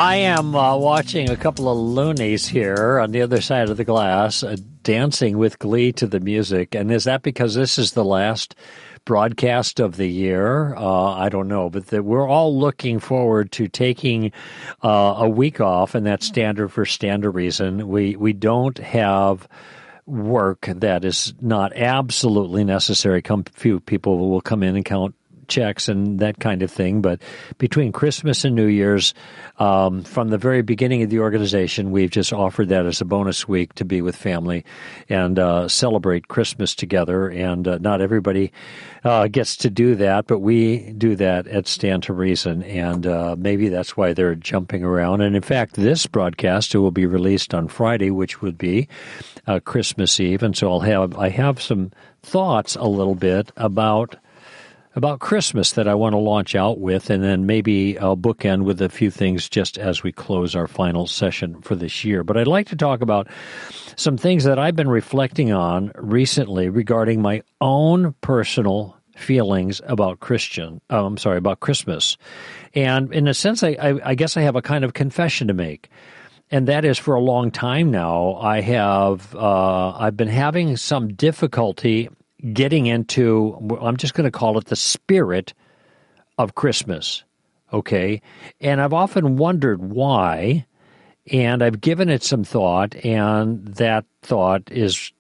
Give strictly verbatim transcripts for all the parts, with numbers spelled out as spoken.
I am uh, watching a couple of loonies here on the other side of the glass, uh, dancing with glee to the music. And is that because this is the last broadcast of the year? Uh, I don't know, but the, we're all looking forward to taking uh, a week off, and that's standard for standard reason. We we don't have work that is not absolutely necessary. Come, few people will come in and count checks and that kind of thing. But between Christmas and New Year's, um, from the very beginning of the organization, we've just offered that as a bonus week to be with family and uh, celebrate Christmas together. And uh, not everybody uh, gets to do that, but we do that at Stand to Reason. And uh, maybe that's why they're jumping around. And in fact, this broadcast will be released on Friday, which would be uh, Christmas Eve. And so I'll have I have some thoughts a little bit about about Christmas that I want to launch out with, and then maybe I'll bookend with a few things just as we close our final session for this year. But I'd like to talk about some things that I've been reflecting on recently regarding my own personal feelings about Christian, oh, I'm sorry, about Christmas. And in a sense, I, I, I guess I have a kind of confession to make. And that is, for a long time now, I have uh, I've been having some difficulty getting into, I'm just going to call it the spirit of Christmas, okay? And I've often wondered why, and I've given it some thought, and that thought is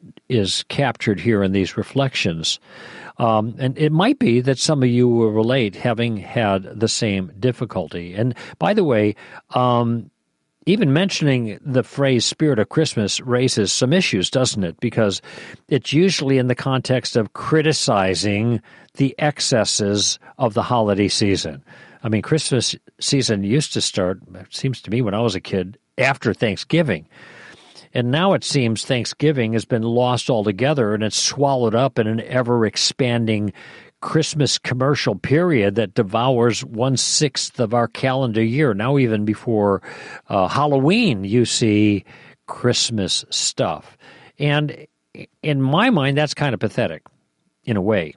is captured here in these reflections. Um, and it might be that some of you will relate, having had the same difficulty. And by the way, um, even mentioning the phrase spirit of Christmas raises some issues, doesn't it? Because it's usually in the context of criticizing the excesses of the holiday season. I mean, Christmas season used to start, it seems to me, when I was a kid, after Thanksgiving. And now it seems Thanksgiving has been lost altogether, and it's swallowed up in an ever-expanding Christmas commercial period that devours one-sixth of our calendar year. Now, even before uh, Halloween, you see Christmas stuff. And in my mind, that's kind of pathetic, in a way.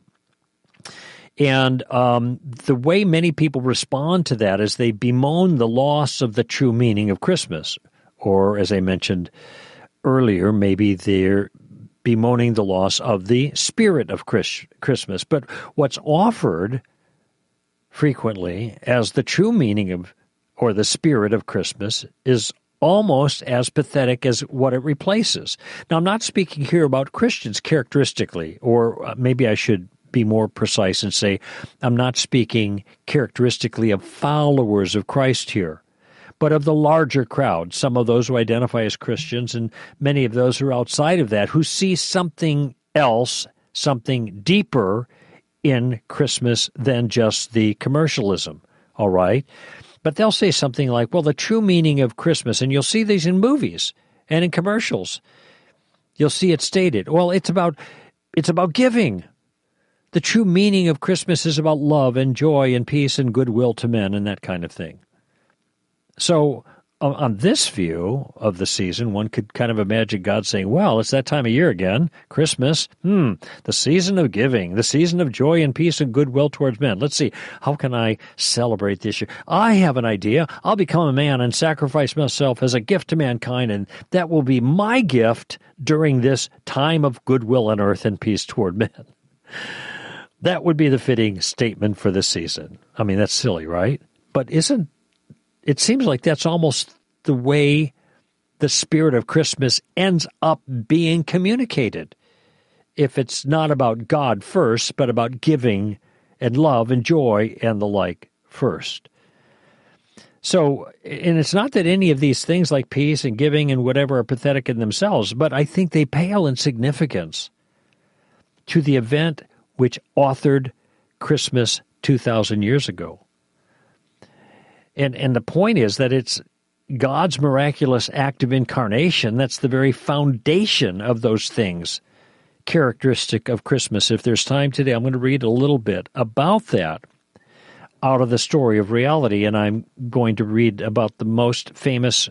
And um, the way many people respond to that is they bemoan the loss of the true meaning of Christmas. Or, as I mentioned earlier, maybe they're bemoaning the loss of the spirit of Chris- Christmas. But what's offered frequently as the true meaning of, or the spirit of Christmas, is almost as pathetic as what it replaces. Now, I'm not speaking here about Christians characteristically, or maybe I should be more precise and say I'm not speaking characteristically of followers of Christ here, but of the larger crowd, some of those who identify as Christians and many of those who are outside of that, who see something else, something deeper in Christmas than just the commercialism, all right? But they'll say something like, well, the true meaning of Christmas, and you'll see these in movies and in commercials, you'll see it stated, well, it's about it's about giving. The true meaning of Christmas is about love and joy and peace and goodwill to men and that kind of thing. So on this view of the season, one could kind of imagine God saying, well, it's that time of year again, Christmas, hmm, the season of giving, the season of joy and peace and goodwill towards men. Let's see, how can I celebrate this year? I have an idea. I'll become a man and sacrifice myself as a gift to mankind, and that will be my gift during this time of goodwill on earth and peace toward men. That would be the fitting statement for this season. I mean, that's silly, right? But isn't It seems like that's almost the way the spirit of Christmas ends up being communicated. If it's not about God first, but about giving and love and joy and the like first. So, and it's not that any of these things like peace and giving and whatever are pathetic in themselves, but I think they pale in significance to the event which authored Christmas two thousand years ago. And and the point is that it's God's miraculous act of incarnation that's the very foundation of those things characteristic of Christmas. If there's time today, I'm going to read a little bit about that out of the story of reality, and I'm going to read about the most famous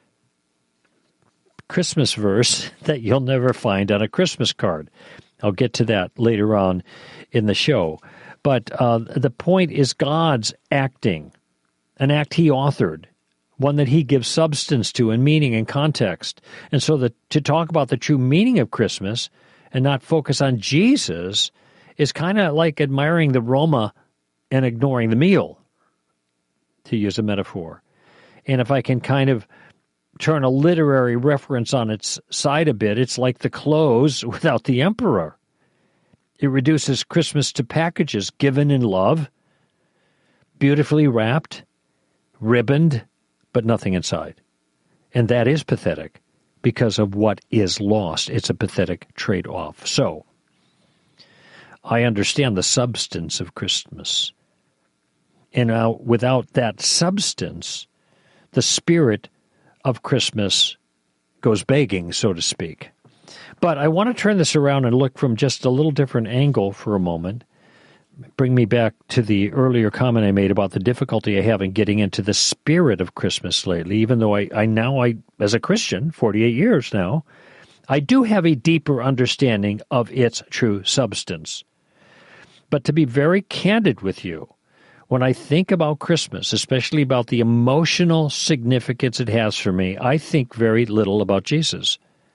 Christmas verse that you'll never find on a Christmas card. I'll get to that later on in the show. But uh, the point is God's acting, an act he authored, one that he gives substance to and meaning and context. And so the, to talk about the true meaning of Christmas and not focus on Jesus is kind of like admiring the Roma and ignoring the meal, to use a metaphor. And if I can kind of turn a literary reference on its side a bit, it's like the clothes without the emperor. It reduces Christmas to packages given in love, beautifully wrapped, ribboned, but nothing inside. And that is pathetic because of what is lost. It's a pathetic trade-off. So, I understand the substance of Christmas. And now, without that substance, the spirit of Christmas goes begging, so to speak. But I want to turn this around and look from just a little different angle for a moment. Bring me back to the earlier comment I made about the difficulty I have in getting into the spirit of Christmas lately, even though I, I now, I as a Christian, forty-eight years now, I do have a deeper understanding of its true substance. But to be very candid with you, when I think about Christmas, especially about the emotional significance it has for me, I think very little about Jesus.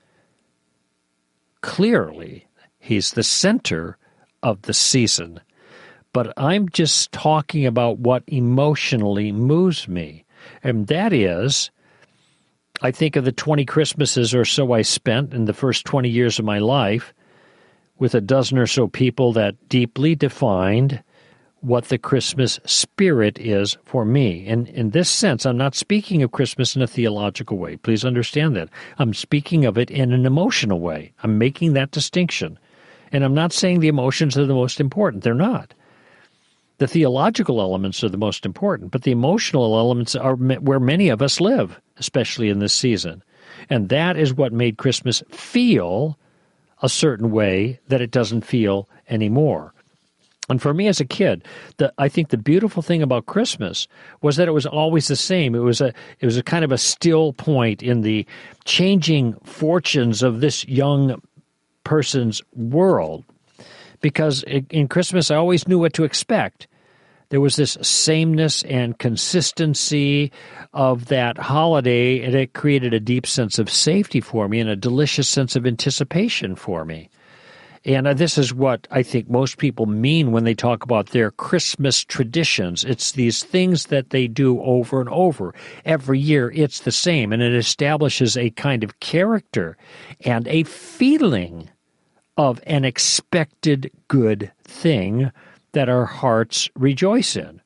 Clearly, he's the center of the season. But I'm just talking about what emotionally moves me. And that is, I think of the twenty Christmases or so I spent in the first twenty years of my life with a dozen or so people that deeply defined what the Christmas spirit is for me. And in this sense, I'm not speaking of Christmas in a theological way. Please understand that. I'm speaking of it in an emotional way. I'm making that distinction. And I'm not saying the emotions are the most important. They're not. The theological elements are the most important, but the emotional elements are where many of us live, especially in this season. And that is what made Christmas feel a certain way that it doesn't feel anymore. And for me as a kid, the, I think the beautiful thing about Christmas was that it was always the same. It was a it was a kind of a still point in the changing fortunes of this young person's world. Because in Christmas, I always knew what to expect. There was this sameness and consistency of that holiday, and it created a deep sense of safety for me and a delicious sense of anticipation for me. And this is what I think most people mean when they talk about their Christmas traditions. It's these things that they do over and over. Every year it's the same, and it establishes a kind of character and a feeling of an expected good thing that our hearts rejoice in.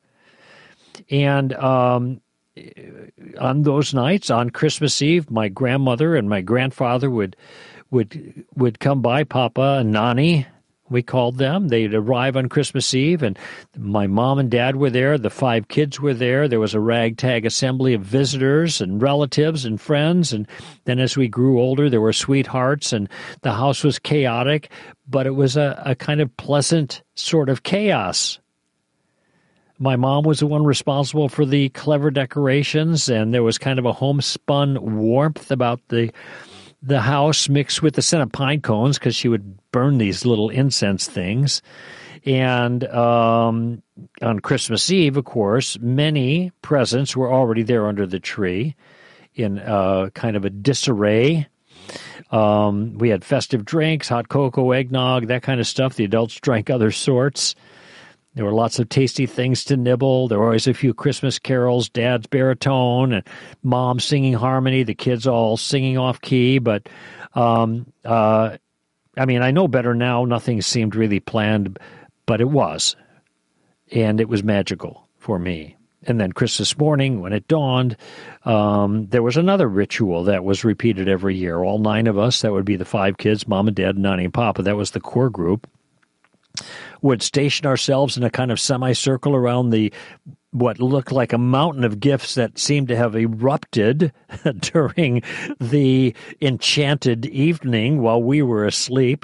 And um, on those nights, on Christmas Eve, my grandmother and my grandfather would would would come by, Papa and Nani, we called them. They'd arrive on Christmas Eve, and my mom and dad were there. The five kids were there. There was a ragtag assembly of visitors and relatives and friends. And then as we grew older, there were sweethearts, and the house was chaotic, but it was a, a kind of pleasant sort of chaos. My mom was the one responsible for the clever decorations, and there was kind of a homespun warmth about the the house mixed with the scent of pine cones because she would burn these little incense things. And um, on Christmas Eve, of course, many presents were already there under the tree in uh, kind of a disarray. Um, we had festive drinks, hot cocoa, eggnog, that kind of stuff. The adults drank other sorts. There were lots of tasty things to nibble. There were always a few Christmas carols, Dad's baritone, and Mom singing harmony, the kids all singing off-key. But, um, uh, I mean, I know better now. Nothing seemed really planned, but it was. And it was magical for me. And then Christmas morning, when it dawned, um, there was another ritual that was repeated every year. All nine of us, that would be the five kids, Mom and Dad, Nani and Papa, that was the core group, would station ourselves in a kind of semicircle around the what looked like a mountain of gifts that seemed to have erupted during the enchanted evening while we were asleep.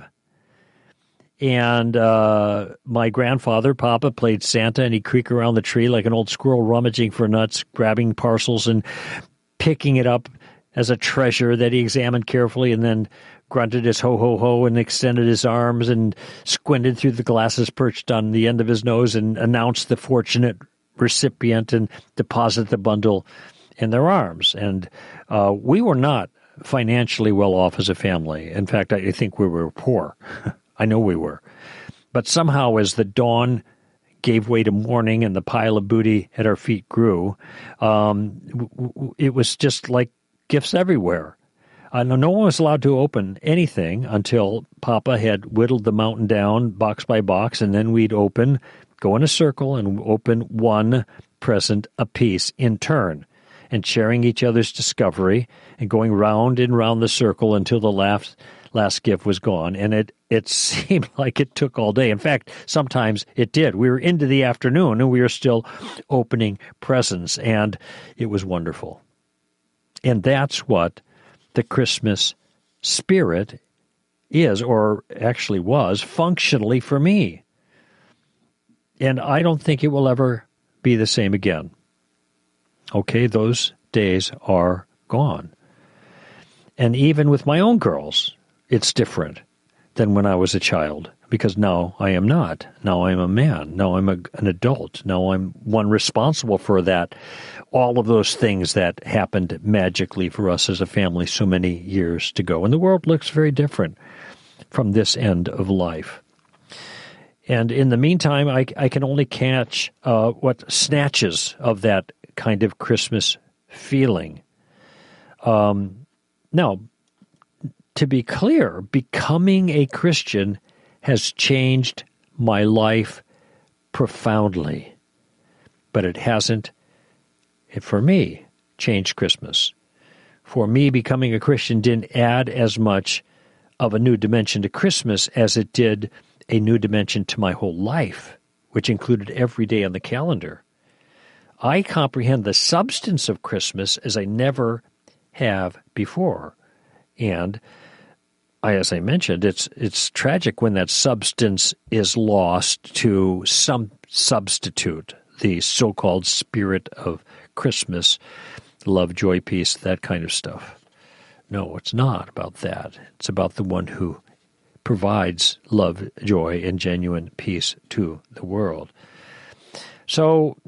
And uh, my grandfather, Papa, played Santa, and he'd creak around the tree like an old squirrel rummaging for nuts, grabbing parcels and picking it up as a treasure that he examined carefully, and then grunted his ho-ho-ho and extended his arms and squinted through the glasses perched on the end of his nose and announced the fortunate recipient and deposited the bundle in their arms. And uh, we were not financially well off as a family. In fact, I think we were poor. I know we were. But somehow as the dawn gave way to morning and the pile of booty at our feet grew, um, it was just like gifts everywhere. Uh, no one was allowed to open anything until Papa had whittled the mountain down box by box, and then we'd open, go in a circle, and open one present apiece in turn, and sharing each other's discovery and going round and round the circle until the last last gift was gone. And it, it seemed like it took all day. In fact, sometimes it did. We were into the afternoon and we were still opening presents, and it was wonderful. And that's what the Christmas spirit is, or actually was, functionally for me. And I don't think it will ever be the same again. Okay, those days are gone. And even with my own girls, it's different than when I was a child, because now I am not. Now I'm a man. Now I'm a, an adult. Now I'm one responsible for that, all of those things that happened magically for us as a family so many years ago. And the world looks very different from this end of life. And in the meantime, I, I can only catch uh, what snatches of that kind of Christmas feeling. Um, now, to be clear, becoming a Christian has changed my life profoundly, but it hasn't, for me, changed Christmas. For me, becoming a Christian didn't add as much of a new dimension to Christmas as it did a new dimension to my whole life, which included every day on the calendar. I comprehend the substance of Christmas as I never have before. And I, as I mentioned, it's it's tragic when that substance is lost to some substitute, the so-called spirit of Christmas, love, joy, peace, that kind of stuff. No, it's not about that. It's about the one who provides love, joy, and genuine peace to the world. So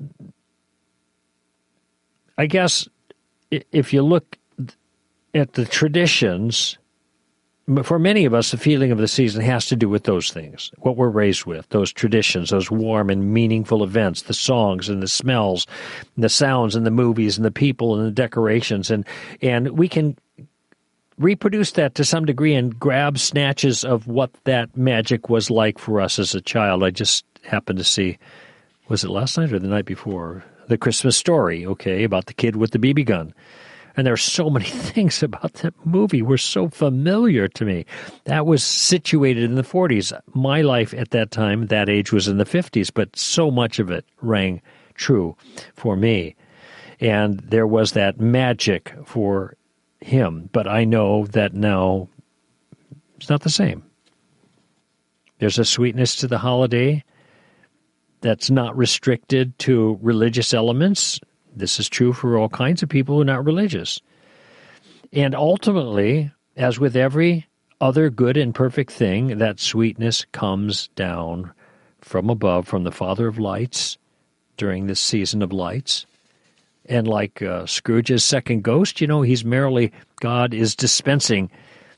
I guess if you look at the traditions, for many of us, the feeling of the season has to do with those things, what we're raised with, those traditions, those warm and meaningful events, the songs and the smells, and the sounds and the movies and the people and the decorations. And, and we can reproduce that to some degree and grab snatches of what that magic was like for us as a child. I just happened to see, was it last night or the night before? The Christmas Story, okay, about the kid with the B B gun. And there are so many things about that movie were so familiar to me. That was situated in the forties. My life at that time, that age, was in the fifties, but so much of it rang true for me. And there was that magic for him. But I know that now it's not the same. There's a sweetness to the holiday that's not restricted to religious elements. This is true for all kinds of people who are not religious. And ultimately, as with every other good and perfect thing, that sweetness comes down from above, from the Father of lights during this season of lights. And like uh, Scrooge's second ghost, you know, he's merely, God is dispensing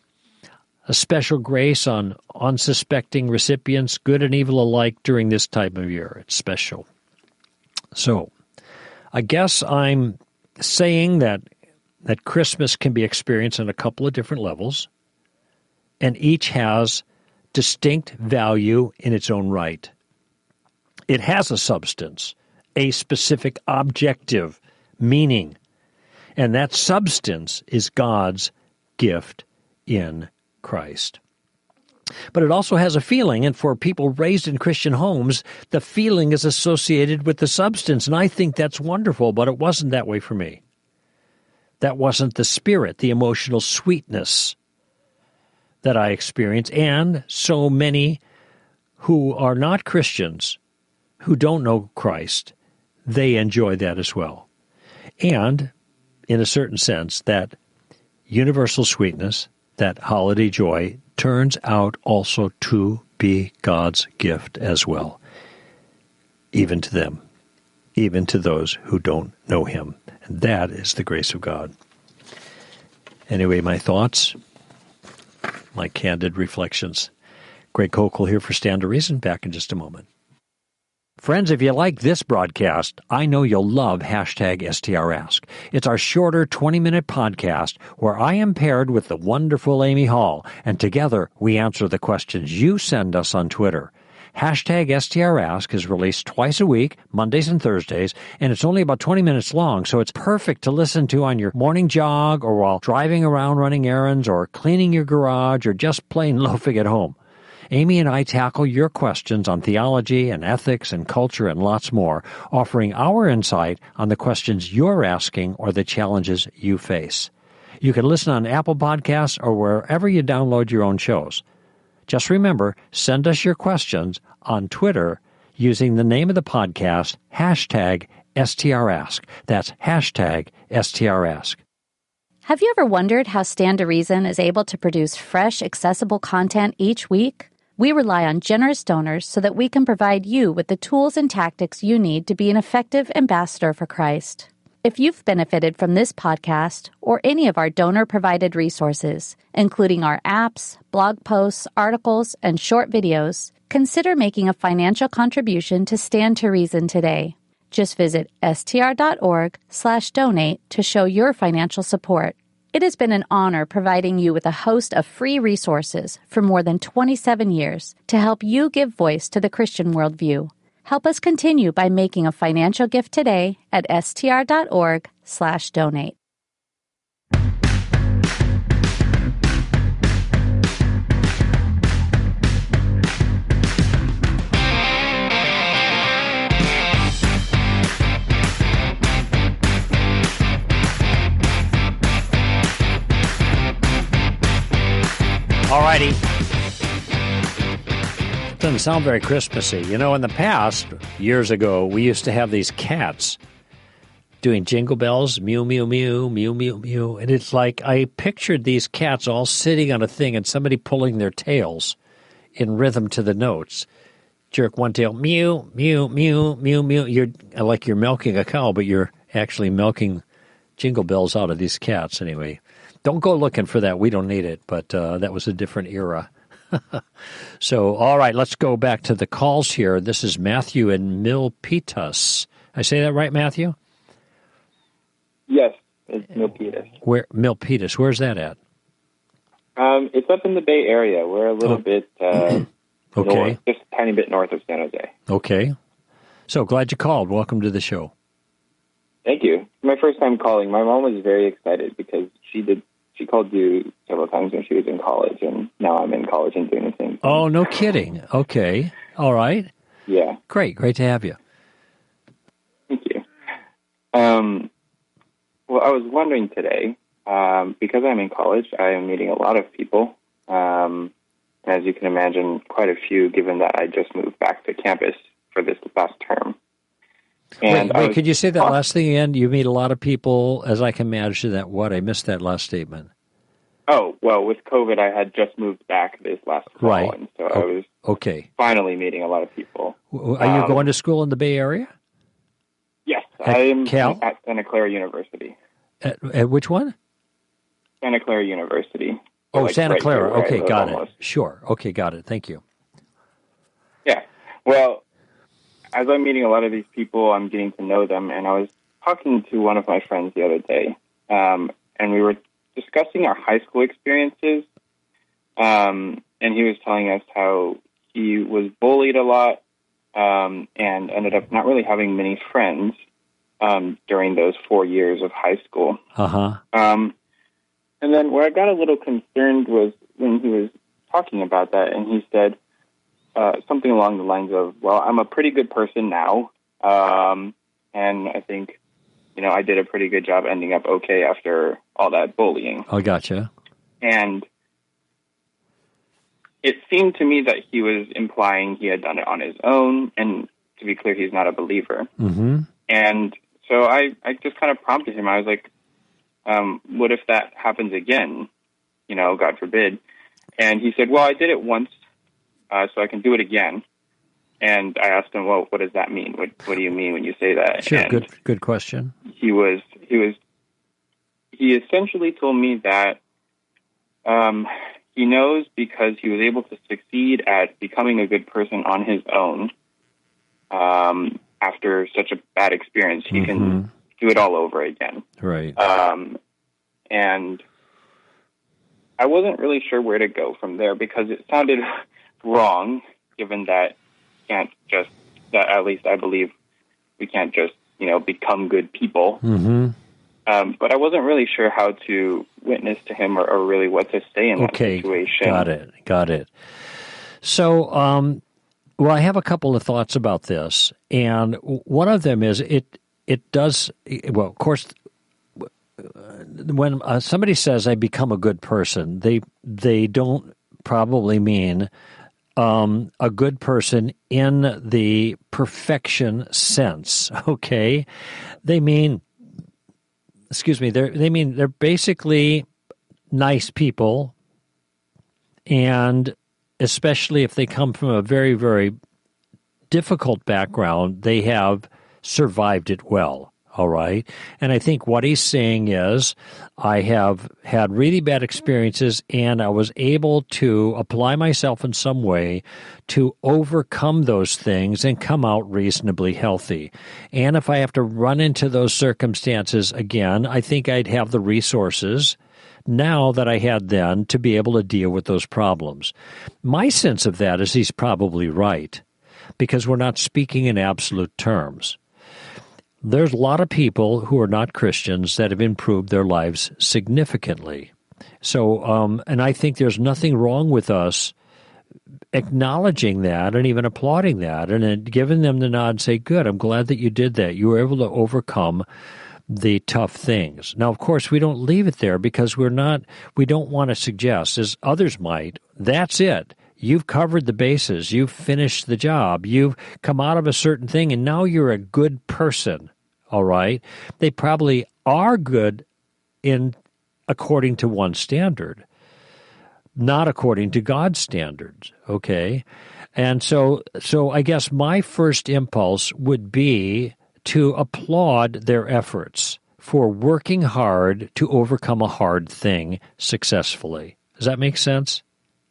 a special grace on unsuspecting recipients, good and evil alike, during this time of year. It's special. So, I guess I'm saying that that Christmas can be experienced on a couple of different levels, and each has distinct value in its own right. It has a substance, a specific objective meaning, and that substance is God's gift in Christ. But it also has a feeling, and for people raised in Christian homes, the feeling is associated with the substance, and I think that's wonderful, but it wasn't that way for me. That wasn't the spirit, the emotional sweetness that I experienced, and so many who are not Christians, who don't know Christ, they enjoy that as well. And, in a certain sense, that universal sweetness, that holiday joy, turns out also to be God's gift as well, even to them. even to those who don't know him. And that is the grace of God. Anyway, my thoughts, my candid reflections. Greg Koukl here for Stand to Reason. Back in just a moment. Friends, if you like this broadcast, I know you'll love hashtag S T R Ask. It's our shorter twenty-minute podcast where I am paired with the wonderful Amy Hall, and together we answer the questions you send us on Twitter. Hashtag S T R Ask is released twice a week, Mondays and Thursdays, and it's only about twenty minutes long, so it's perfect to listen to on your morning jog or while driving around running errands or cleaning your garage or just plain loafing at home. Amy and I tackle your questions on theology and ethics and culture and lots more, offering our insight on the questions you're asking or the challenges you face. You can listen on Apple Podcasts or wherever you download your own shows. Just remember, send us your questions on Twitter using the name of the podcast, hashtag S T R Ask. That's hashtag S T R Ask. Have you ever wondered how Stand to Reason is able to produce fresh, accessible content each week? We rely on generous donors so that we can provide you with the tools and tactics you need to be an effective ambassador for Christ. If you've benefited from this podcast or any of our donor-provided resources, including our apps, blog posts, articles, and short videos, consider making a financial contribution to Stand to Reason today. Just visit str.org slash donate to show your financial support. It has been an honor providing you with a host of free resources for more than twenty-seven years to help you give voice to the Christian worldview. Help us continue by making a financial gift today at str.org slash donate. All righty. Doesn't sound very Christmassy. You know, in the past, years ago, we used to have these cats doing jingle bells, mew, mew, mew, mew, mew, mew. And it's like I pictured these cats all sitting on a thing and somebody pulling their tails in rhythm to the notes. Jerk one tail, mew, mew, mew, mew, mew. You're like you're milking a cow, but you're actually milking jingle bells out of these cats anyway. Don't go looking for that. We don't need it, but uh, that was a different era. So, all right, let's go back to the calls here. This is Matthew in Milpitas. I say that right, Matthew? Yes, it's Milpitas. Where Milpitas? Where's that at? Um, it's up in the Bay Area. We're a little oh. bit uh, okay. north, just a tiny bit north of San Jose. Okay. So glad you called. Welcome to the show. Thank you. My first time calling. My mom was very excited because she did. She called you several times when she was in college, and now I'm in college and doing the same thing. Oh, no kidding. Okay. All right. Yeah. Great. Great to have you. Thank you. Um, well, I was wondering today, um, because I'm in college, I am meeting a lot of people. Um, as you can imagine, quite a few, given that I just moved back to campus for this last term. And wait, wait could you say that last thing again? You meet a lot of people, as I can imagine that what? I missed that last statement. Oh, well, with COVID, I had just moved back this last fall, right. and so oh, I was okay. finally meeting a lot of people. Are you um, going to school in the Bay Area? Yes, at I am Cal? at Santa Clara University. At, at which one? Santa Clara University. Oh, like Santa right Clara. Okay, got almost. it. Sure. Okay, got it. Thank you. Yeah. Well, as I'm meeting a lot of these people, I'm getting to know them, and I was talking to one of my friends the other day, um, and we were discussing our high school experiences, um, and he was telling us how he was bullied a lot um, and ended up not really having many friends um, during those four years of high school. Uh-huh. Um, and then where I got a little concerned was when he was talking about that, and he said, Uh, something along the lines of, well, I'm a pretty good person now, um, and I think, you know, I did a pretty good job ending up okay after all that bullying. I gotcha. And it seemed to me that he was implying he had done it on his own, and to be clear, he's not a believer. Mm-hmm. And so I, I just kind of prompted him. I was like, um, what if that happens again? You know, God forbid. And he said, well, I did it once, Uh, so I can do it again. And I asked him, well, what does that mean? What What do you mean when you say that? Sure, and good good question. He was he was he essentially told me that um, he knows because he was able to succeed at becoming a good person on his own. Um, after such a bad experience, he mm-hmm. can do it all over again. Right. Um, and I wasn't really sure where to go from there because it sounded wrong, given that can't just, that at least I believe we can't just, you know, become good people. Mm-hmm. Um, but I wasn't really sure how to witness to him or, or really what to say in okay. that situation. Got it. Got it. So, um, well, I have a couple of thoughts about this. And one of them is it, it does, well, of course, when uh, somebody says I become a good person, they, they don't probably mean Um, a good person in the perfection sense, okay? They mean, excuse me, they they mean they're basically nice people, and especially if they come from a very, very difficult background, they have survived it well. All right. And I think what he's saying is, I have had really bad experiences and I was able to apply myself in some way to overcome those things and come out reasonably healthy. And if I have to run into those circumstances again, I think I'd have the resources now that I had then to be able to deal with those problems. My sense of that is he's probably right, because we're not speaking in absolute terms. There's a lot of people who are not Christians that have improved their lives significantly. So, um, and I think there's nothing wrong with us acknowledging that and even applauding that and then giving them the nod and say, good, I'm glad that you did that. You were able to overcome the tough things. Now, of course, we don't leave it there because we're not, we don't want to suggest, as others might, that's it. You've covered the bases. You've finished the job. You've come out of a certain thing, and now you're a good person, all right? They probably are good in according to one standard, not according to God's standards, okay? And so, so I guess my first impulse would be to applaud their efforts for working hard to overcome a hard thing successfully. Does that make sense?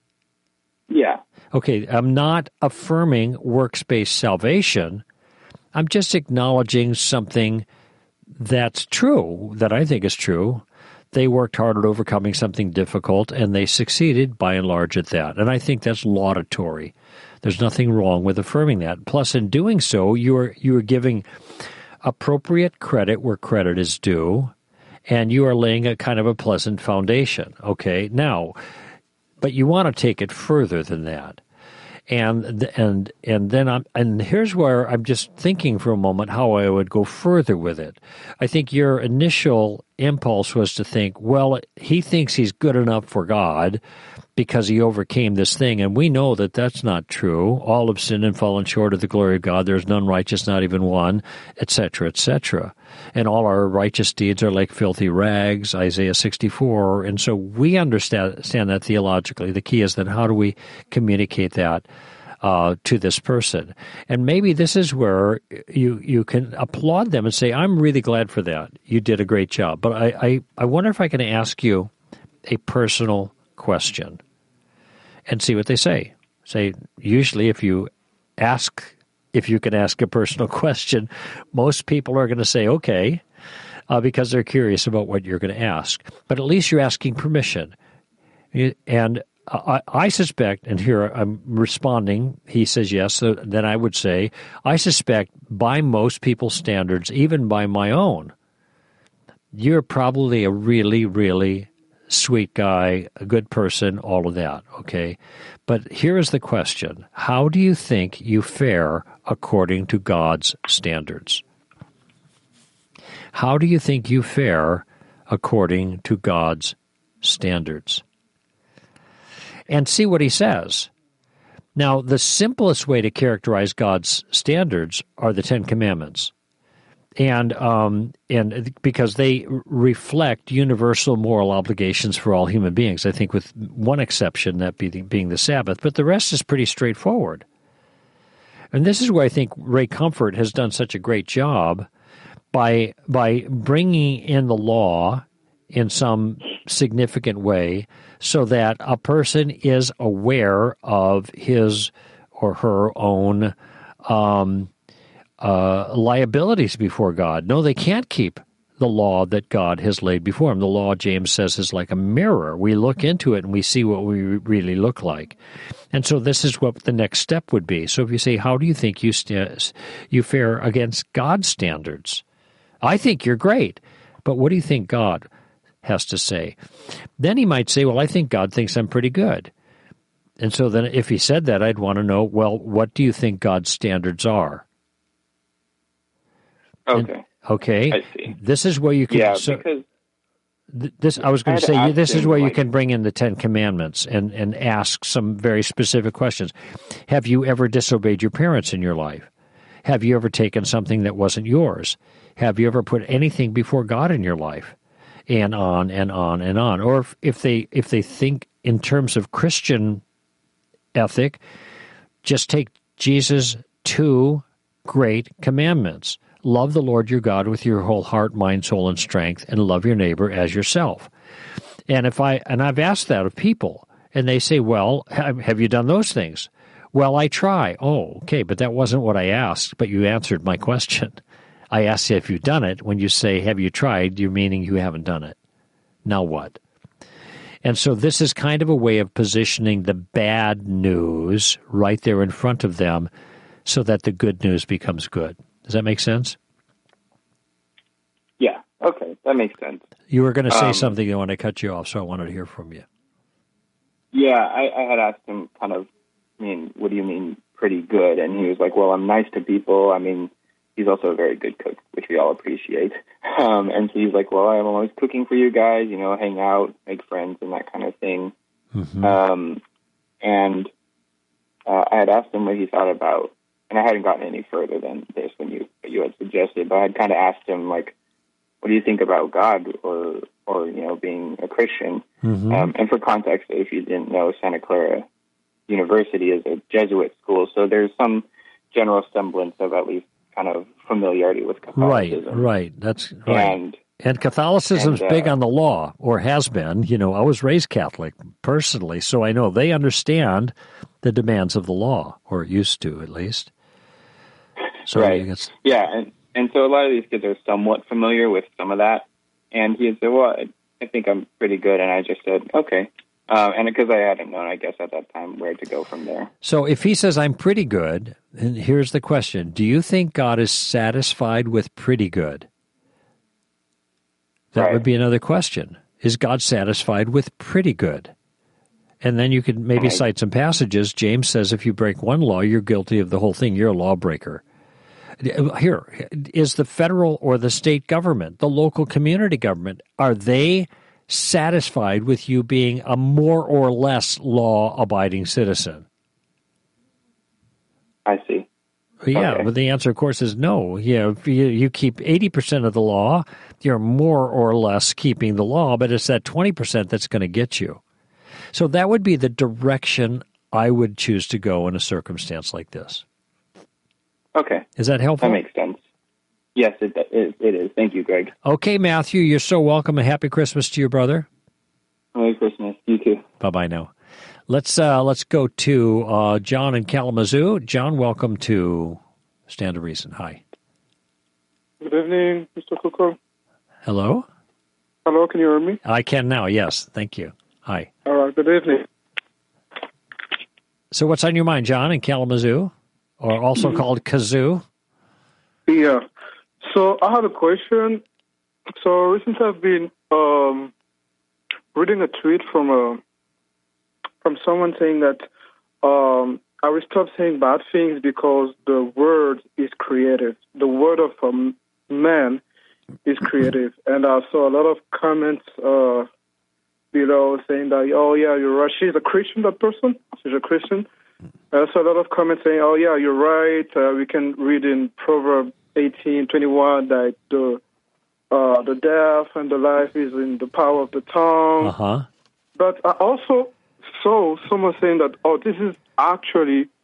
Yeah. Okay, I'm not affirming works-based salvation. I'm just acknowledging something that's true, that I think is true. They worked hard at overcoming something difficult, and they succeeded by and large at that. And I think that's laudatory. There's nothing wrong with affirming that. Plus, in doing so, you are you are giving appropriate credit where credit is due, and you are laying a kind of a pleasant foundation. Okay, now, but you want to take it further than that. And and and then I'm and here's where I'm just thinking for a moment how I would go further with it. I think your initial impulse was to think, well, he thinks he's good enough for God because he overcame this thing, and we know that that's not true. All have sinned and fallen short of the glory of God. There's none righteous, not even one, et cetera, et cetera. And all our righteous deeds are like filthy rags, Isaiah sixty-four. And so we understand, understand that theologically. The key is then how do we communicate that uh, to this person? And maybe this is where you you can applaud them and say, I'm really glad for that. You did a great job. But I, I, I wonder if I can ask you a personal question and see what they say. Say, usually if you ask, if you can ask a personal question, most people are going to say, okay, uh, because they're curious about what you're going to ask. But at least you're asking permission. And I, I suspect, and here I'm responding, he says yes, so then I would say, I suspect by most people's standards, even by my own, you're probably a really, really sweet guy, a good person, all of that, okay? But here is the question. How do you think you fare according to God's standards? How do you think you fare according to God's standards? And see what he says. Now, the simplest way to characterize God's standards are the Ten Commandments. And um, and because they reflect universal moral obligations for all human beings, I think with one exception, that being, being the Sabbath. But the rest is pretty straightforward. And this is where I think Ray Comfort has done such a great job by by bringing in the law in some significant way so that a person is aware of his or her own um, uh, liabilities before God. No, they can't keep the law that God has laid before them. The law, James says, is like a mirror. We look into it and we see what we really look like. And so this is what the next step would be. So if you say, how do you think you st- you fare against God's standards? I think you're great, but what do you think God has to say? Then he might say, well, I think God thinks I'm pretty good. And so then if he said that, I'd want to know, well, what do you think God's standards are? Okay. And, okay. I see. This is where you can... Yeah, so, because... This I was going I to say, this is him, where like, you can bring in the Ten Commandments and, and ask some very specific questions. Have you ever disobeyed your parents in your life? Have you ever taken something that wasn't yours? Have you ever put anything before God in your life? And on and on and on. Or if, if they if they think in terms of Christian ethic, just take Jesus' two great commandments. Love the Lord your God with your whole heart, mind, soul, and strength, and love your neighbor as yourself. And if I and I've asked that of people, and they say, well, have, have you done those things? Well, I try. Oh, okay, but that wasn't what I asked, but you answered my question. I asked you if you've done it. When you say, have you tried, you're meaning you haven't done it. Now what? And so this is kind of a way of positioning the bad news right there in front of them so that the good news becomes good. Does that make sense? Yeah, okay, that makes sense. You were going to say um, something when I cut you off, so I wanted to hear from you. Yeah, I, I had asked him kind of, I mean, what do you mean pretty good? And he was like, well, I'm nice to people. I mean, he's also a very good cook, which we all appreciate. Um, and so he's like, well, I'm always cooking for you guys, you know, hang out, make friends, and that kind of thing. Mm-hmm. Um, and uh, I had asked him what he thought about, and I hadn't gotten any further than this when you you had suggested, but I had kind of asked him, like, what do you think about God or, or you know, being a Christian? Mm-hmm. Um, and for context, if you didn't know, Santa Clara University is a Jesuit school, so there's some general semblance of at least kind of familiarity with Catholicism. Right, right. That's right. And, and Catholicism's and, uh, big on the law, or has been. You know, I was raised Catholic personally, so I know they understand the demands of the law, or used to at least. So right. Guess... Yeah, and, and so a lot of these kids are somewhat familiar with some of that. And he said, well, I, I think I'm pretty good. And I just said, okay. Uh, and because I hadn't known, I guess, at that time where to go from there. So if he says, I'm pretty good, and here's the question. Do you think God is satisfied with pretty good? That right. would be another question. Is God satisfied with pretty good? And then you could maybe right. cite some passages. James says if you break one law, you're guilty of the whole thing. You're a lawbreaker. Here, is the federal or the state government, the local community government, are they satisfied with you being a more or less law-abiding citizen? I see. Yeah, okay. But the answer, of course, is no. Yeah, if you, you keep eighty percent of the law, you're more or less keeping the law, but it's that twenty percent that's going to get you. So that would be the direction I would choose to go in a circumstance like this. Okay. Is that helpful? That makes sense. Yes, it, it, it is. Thank you, Greg. Okay, Matthew, you're so welcome. A happy Christmas to your brother. Merry Christmas. You too. Bye-bye now. Let's uh, let's go to uh, John in Kalamazoo. John, welcome to Stand to Reason. Hi. Good evening, Mister Coco. Hello? Hello, can you hear me? I can now, yes. Thank you. Hi. All right, good evening. So what's on your mind, John, in Kalamazoo, or also called Kazoo? Yeah. So I have a question. So recently I've been um, reading a tweet from a from someone saying that um, I will stop saying bad things because the word is creative. The word of a man is creative. And I saw a lot of comments uh, below saying that, oh, yeah, you're right. She's a Christian, that person. She's a Christian. I saw a lot of comments saying, oh, yeah, you're right. Uh, we can read in Proverbs eighteen twenty-one that the uh, the death and the life is in the power of the tongue. Uh-huh. But I also saw someone saying that, oh, this is actually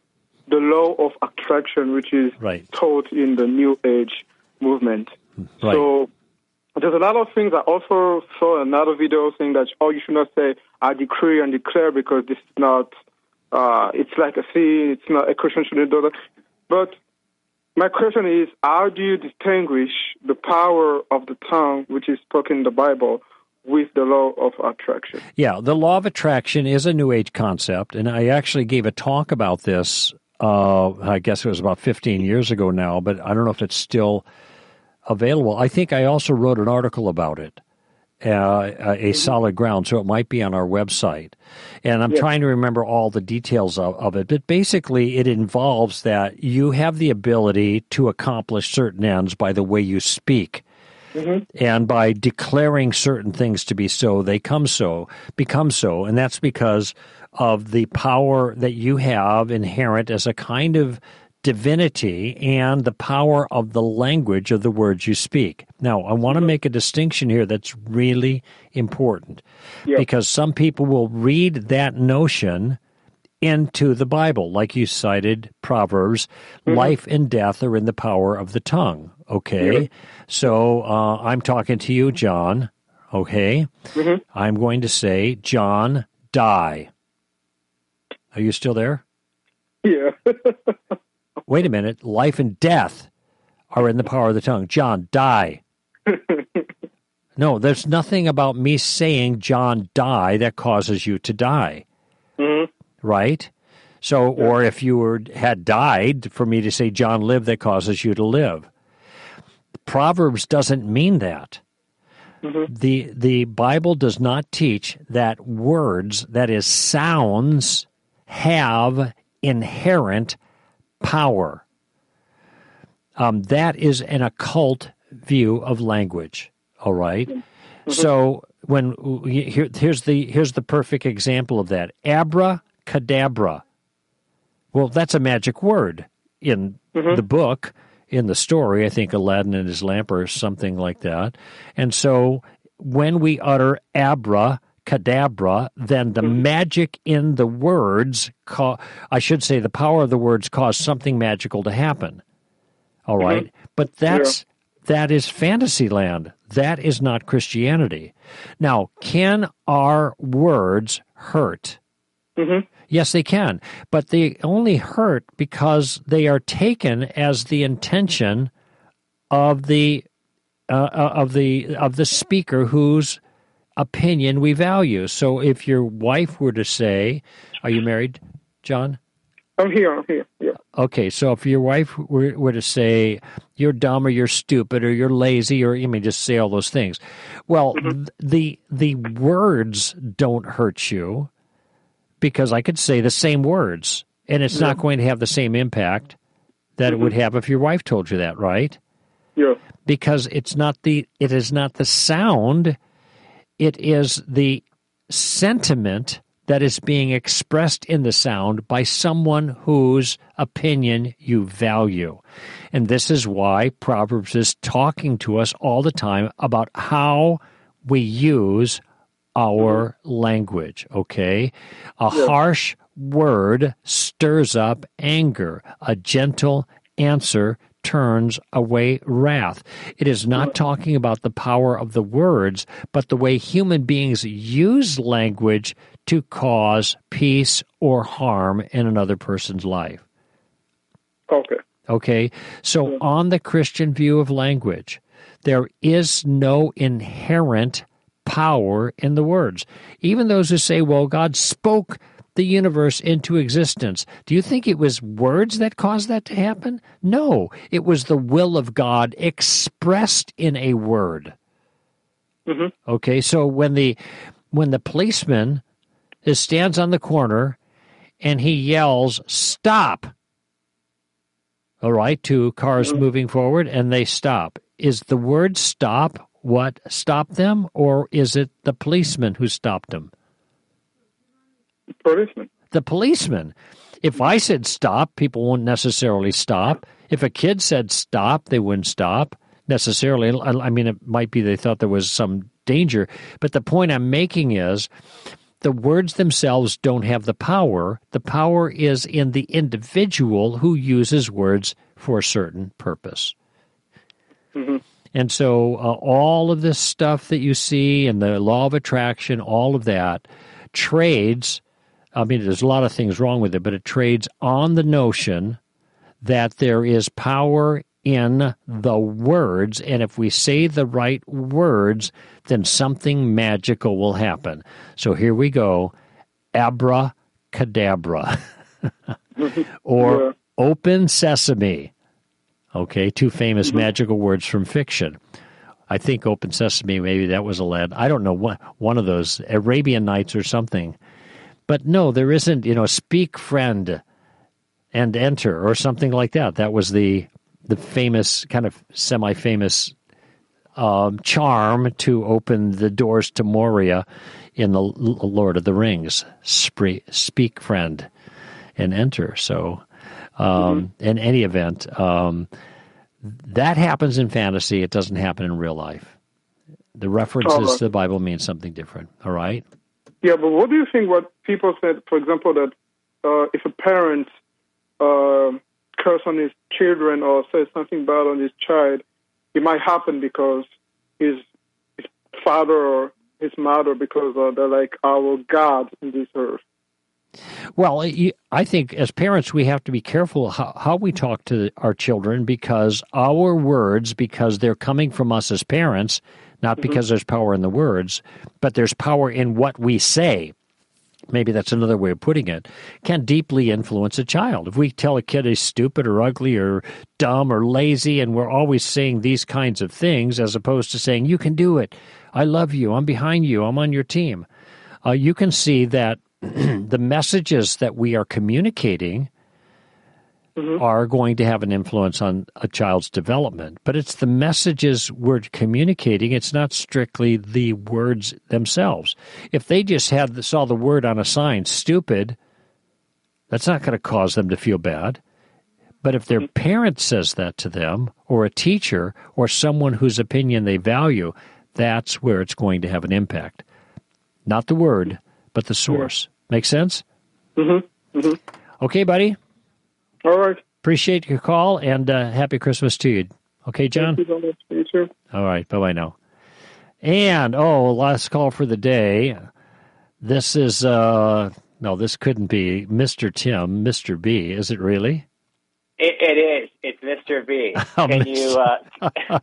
the law of attraction, which is right. taught in the New Age movement. Right. So there's a lot of things. I also saw another video saying that, oh, you should not say, I decree and declare, because this is not, uh, it's like a sin, it's not, a Christian shouldn't do that. But my question is, how do you distinguish the power of the tongue, which is spoken in the Bible, with the law of attraction? Yeah, the law of attraction is a New Age concept, and I actually gave a talk about this, uh, I guess it was about fifteen years ago now, but I don't know if it's still available. I think I also wrote an article about it, uh, a mm-hmm. solid ground, so it might be on our website. And I'm yes. trying to remember all the details of, of it, but basically it involves that you have the ability to accomplish certain ends by the way you speak. Mm-hmm. And by declaring certain things to be so, they come so, become so. And that's because of the power that you have inherent as a kind of divinity and the power of the language of the words you speak. Now, I want to make a distinction here that's really important, yeah. because some people will read that notion into the Bible, like you cited Proverbs, mm-hmm. life and death are in the power of the tongue, okay? Yeah. So uh, I'm talking to you, John, okay? Mm-hmm. I'm going to say, John, die. Are you still there? Yeah. Wait a minute. Life and death are in the power of the tongue. John, die. No, there's nothing about me saying, John, die, that causes you to die. Mm-hmm. Right? So, or if you were had died, for me to say, John, live, that causes you to live. Proverbs doesn't mean that. Mm-hmm. The the Bible does not teach that words, that is, sounds, have inherent power. Um, that is an occult view of language. All right. Mm-hmm. So when here, here's the here's the perfect example of that. Abracadabra. Well, that's a magic word in mm-hmm. the book, in the story. I think Aladdin and his lamp or something like that. And so when we utter abracadabra, then the mm-hmm. magic in the words, ca- I should say the power of the words cause something magical to happen. All right? Mm-hmm. But that's yeah. that is fantasy land. That is not Christianity. Now, can our words hurt? Mm-hmm. Yes, they can, but they only hurt because they are taken as the intention of the uh, of the of the speaker whose opinion we value. So, if your wife were to say, "Are you married, John?" I'm here. I'm here. Yeah. Okay, so if your wife were, were to say, "You're dumb," or "You're stupid," or "You're lazy," or you may just say all those things, well, mm-hmm. the the words don't hurt you. Because I could say the same words, and it's yeah. not going to have the same impact that mm-hmm. it would have if your wife told you that, right? Yeah. Because it's not the it is not the sound, it is the sentiment that is being expressed in the sound by someone whose opinion you value. And this is why Proverbs is talking to us all the time about how we use our mm-hmm. language, okay? A yeah. harsh word stirs up anger. A gentle answer turns away wrath. It is not talking about the power of the words, but the way human beings use language to cause peace or harm in another person's life. Okay. Okay? So yeah. on the Christian view of language, there is no inherent power in the words. Even those who say, well, God spoke the universe into existence. Do you think it was words that caused that to happen? No, it was the will of God expressed in a word. Mm-hmm. Okay, so when the when the policeman is, stands on the corner and he yells, stop, all right, to cars mm-hmm. moving forward, and they stop. Is the word stop what stopped them, or is it the policeman who stopped them? Policeman. The policeman. If I said stop, people won't necessarily stop. If a kid said stop, they wouldn't stop necessarily. I mean, it might be they thought there was some danger. But the point I'm making is the words themselves don't have the power. The power is in the individual who uses words for a certain purpose. Mm-hmm. And so uh, all of this stuff that you see and the law of attraction, all of that trades, I mean, there's a lot of things wrong with it, but it trades on the notion that there is power in the words, and if we say the right words, then something magical will happen. So here we go, abracadabra, or Yeah. open sesame. Okay, two famous mm-hmm. magical words from fiction. I think open sesame, maybe that was a lead. I don't know, what one of those, Arabian Nights or something. But no, there isn't, you know, speak friend and enter or something like that. That was the the famous, kind of semi-famous um, charm to open the doors to Moria in the Lord of the Rings. Spree, speak friend and enter. So um, mm-hmm. in any event, um, that happens in fantasy. It doesn't happen in real life. The references oh, to the Bible mean something different. All right? Yeah, but what do you think what people said, for example, that uh, if a parent uh, curse on his children or says something bad on his child, it might happen because his, his father or his mother, because uh, they're like our God in this earth. Well, I think as parents, we have to be careful how, how we talk to our children, because our words, because they're coming from us as parents, not because mm-hmm. there's power in the words, but there's power in what we say. Maybe that's another way of putting it, can deeply influence a child. If we tell a kid he's stupid or ugly or dumb or lazy, and we're always saying these kinds of things as opposed to saying, you can do it, I love you, I'm behind you, I'm on your team, uh, you can see that the messages that we are communicating mm-hmm. are going to have an influence on a child's development. But it's the messages we're communicating. It's not strictly the words themselves. If they just had saw the word on a sign, stupid, that's not going to cause them to feel bad. But if their parent says that to them, or a teacher, or someone whose opinion they value, that's where it's going to have an impact. Not the word, but the source. Make sense? Mm-hmm. Mm-hmm. Okay, buddy? All right. Appreciate your call, and uh, happy Christmas to you. Okay, John? Thank you so much. You too. All right. Bye-bye now. And, oh, last call for the day. This is, uh, no, this couldn't be Mister Tim, Mister B. Is it really? It, it is. It's Mister B. Oh, Can Mister you? Uh...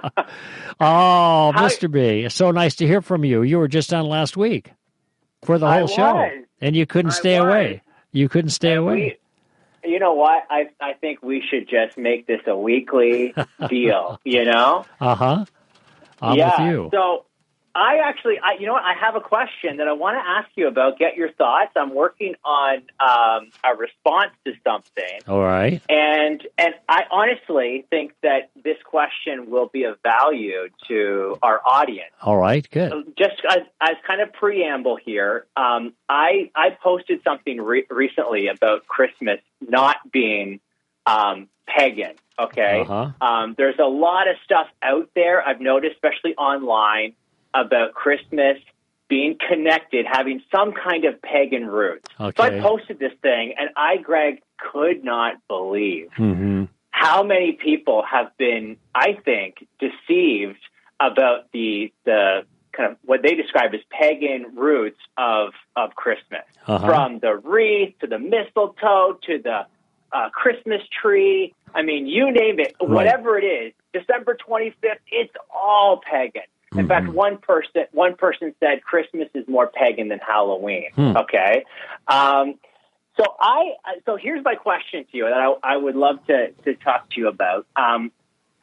oh, How... Mister B. So nice to hear from you. You were just on last week for the whole I show, was. and you couldn't I stay was. away. You couldn't stay and away. We, you know what? I I think we should just make this a weekly deal. You know? Uh huh. I'm yeah. with you. So I actually, I, you know what? I have a question that I want to ask you about. Get your thoughts. I'm working on um, a response to something. All right. And and I honestly think that this question will be of value to our audience. All right. Good. Just as, as kind of preamble here, um, I I posted something re- recently about Christmas not being um, pagan. Okay. Uh-huh. Um, there's a lot of stuff out there I've noticed, especially online, about Christmas being connected, having some kind of pagan roots. Okay. So I posted this thing, and I, Greg, could not believe mm-hmm. how many people have been, I think, deceived about the the kind of what they describe as pagan roots of of Christmas, uh-huh. from the wreath to the mistletoe to the uh, Christmas tree. I mean, you name it, right. whatever it is. December twenty-fifth, it's all pagan. In mm-hmm. fact, one person one person said Christmas is more pagan than Halloween. Hmm. Okay, um, so I so here's my question to you that I, I would love to, to talk to you about. Um,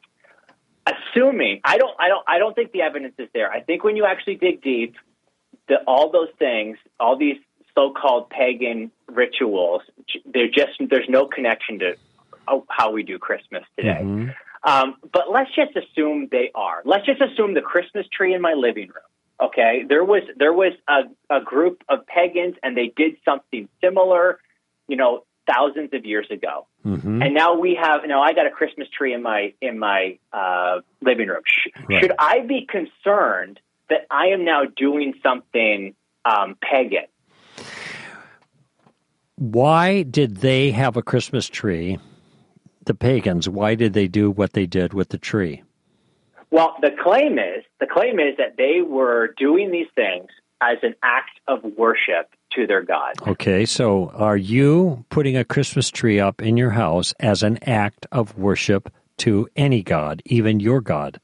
assuming I don't I don't I don't think the evidence is there. I think when you actually dig deep, the, all those things, all these so-called pagan rituals, they're just there's no connection to how we do Christmas today. Mm-hmm. Um, but let's just assume they are. Let's just assume the Christmas tree in my living room. Okay, there was there was a, a group of pagans, and they did something similar, you know, thousands of years ago. Mm-hmm. And now we have. Now I got a Christmas tree in my in my uh, living room. Sh- right. Should I be concerned that I am now doing something um, pagan. Why did they have a Christmas tree, the pagans? Why did they do what they did with the tree? Well, the claim is the claim is that they were doing these things as an act of worship to their God. Okay, so are you putting a Christmas tree up in your house as an act of worship to any God, even your God?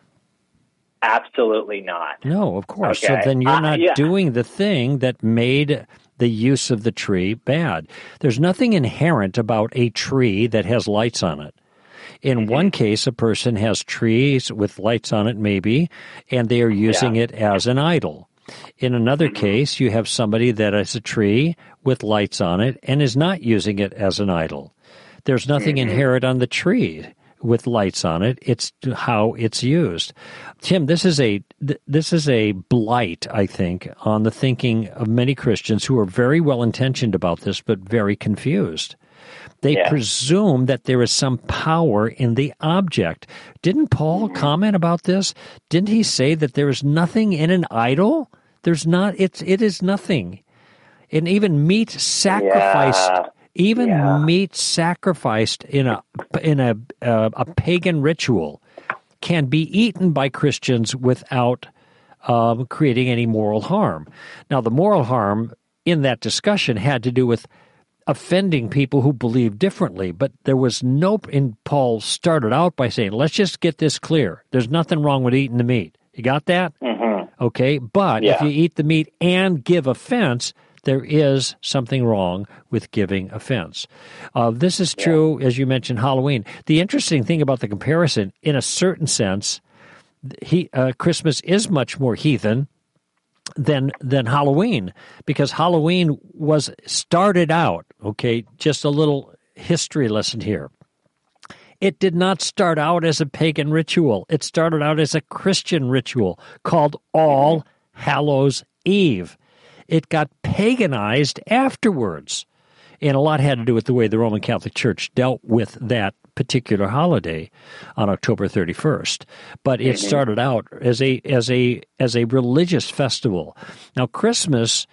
Absolutely not. No, of course. Okay. So then you're Uh, not yeah. doing the thing that made the use of the tree bad. There's nothing inherent about a tree that has lights on it. In Mm-hmm. one case, a person has trees with lights on it, maybe, and they are using Yeah. it as an idol. In another Mm-hmm. case, you have somebody that has a tree with lights on it and is not using it as an idol. There's nothing Mm-hmm. inherent on the tree with lights on it. It's how it's used. Tim, this is a this is a blight, I think, on the thinking of many Christians who are very well intentioned about this, but very confused. They Yeah. presume that there is some power in the object. Didn't Paul comment about this? Didn't he say that there is nothing in an idol? There's not. It's it is nothing. And even meat sacrificed, Yeah. even Yeah. meat sacrificed in a in a uh, a pagan ritual can be eaten by Christians without um, creating any moral harm. Now, the moral harm in that discussion had to do with offending people who believe differently, but there was no, and Paul started out by saying, let's just get this clear. There's nothing wrong with eating the meat. You got that? Mm-hmm. Okay, but Yeah. if you eat the meat and give offense, there is something wrong with giving offense. Uh, this is true, as you mentioned, Halloween. The interesting thing about the comparison, in a certain sense, he, uh, Christmas is much more heathen than than Halloween, because Halloween was started out, okay, just a little history lesson here. It did not start out as a pagan ritual. It started out as a Christian ritual called All Hallows Eve. It got paganized afterwards. And a lot had to do with the way the Roman Catholic Church dealt with that particular holiday on October thirty-first. But it Mm-hmm. started out as a as a as a religious festival. Now Christmas,